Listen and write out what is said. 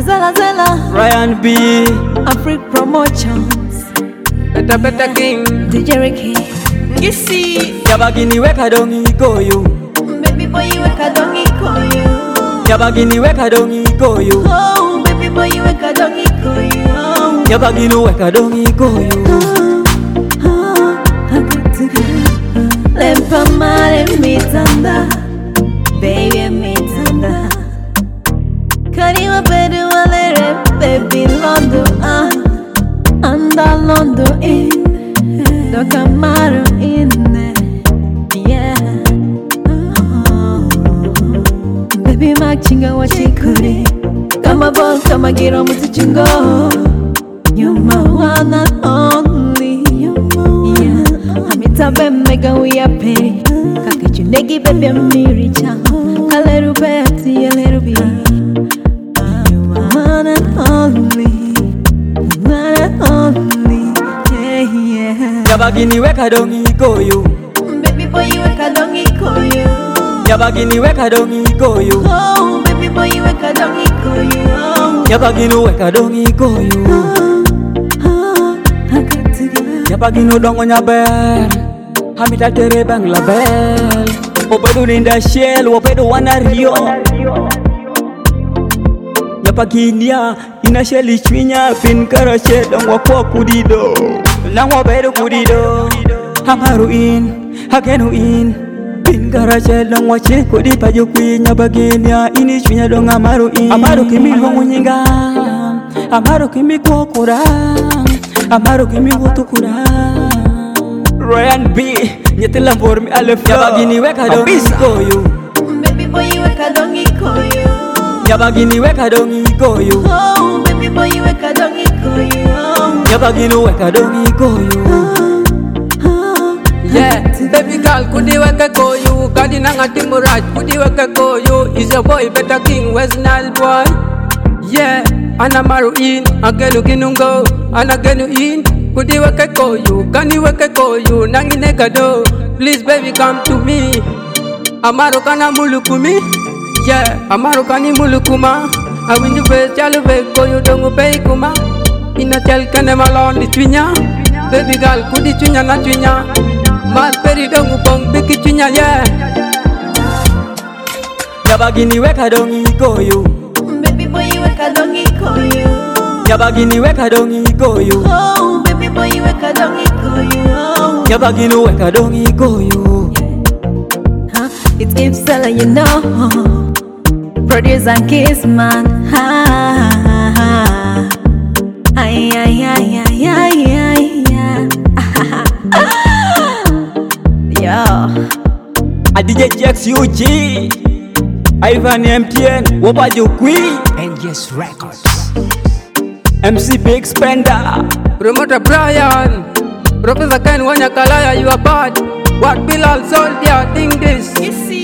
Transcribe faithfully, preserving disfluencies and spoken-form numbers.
Zella Zella, Ryan B, Afric Promotions, Better Better King, D J Ricky, Kissy, Yabagini weka dongi koyo. Baby boy you weka dongi koyo. Yabagini weka dongi koyo. Oh, baby boy you weka dongi koyo. Yabagini weka dongi koyo. Lempa mare mitanda, baby mitanda. Kariwa bedu walere, baby londo ah, anda londo in, doka maru in, yeah. Oh. Baby machinga wachikuri, kama bol kama giro mutuchungo. You're my one and only, yeah. Amita bemega we are pay, kakichu negi baby amiricha, kaleru beti yaleru bi. One and only, one and only, yeah, yeah. Yabagini weka dongi koyo. Baby boy you weka dongi koyo. Yabagini weka dongi koyo. Oh, baby boy you weka dongi koyo. Yabagini weka dongi koyo. Yabagini dongo nyaber, hamita tere bang label. Obedu linda shell, obedu wana rio. Yapaginia ina sheli chwinya pin karache dongwa kwa kudido nangwa bedu kudido hamaru in hagenu in pin karache dongwa che kudi pajo kwinya baginia ini chwinya dong amaru in amaru kimi hongu nyinga amaru kimi kwa kura amaru kimi wutu kura Ryan B nyetela formi alef yabagini weka dongi koyo. Baby boy you weka dongi koyo. Yabagini weka dongi koyo. Oh, baby boy you weka dongi koyo. Yabagini weka dongi koyo. yeah. Baby girl, kudi weka koyo, kadi nanga timuraj, kudi weka koyo. Is your boy Better King, West Nile boy? Yeah, anamaru in, agenu ginungo, anagenu in. Kudi weka koyo, kani weka koyo, nangi negado. Please baby come to me, amaru kana mulukumi. Yeah, amaru kani mulukuma. I win you face, chalu ve koyo dongu pay kuma. Ina chal kane malon di twinya. Baby girl, kudi twinya na twinya. Mar peri dongu pong biki twinya yeah. Yabagini weka dongi koyo. Baby boy you weka dongi koyo. Yabagini weka dongi koyo. Oh, baby boy you weka dongi koyo. Yabagini weka dongi koyo. Huh? It's Ipsala, you know. Produce and kiss man. Ha, ha, ha. Ay, ay, ay, ay, ay, ay, ay. Yo. A D J Jax U G, Ivan M T N, Wabaju Queen, N G S Records. M C Big Spender, Promoter Brian, Professor Ken Wanyakalaya, you are bad. What Bilal Soldier, think this. You see.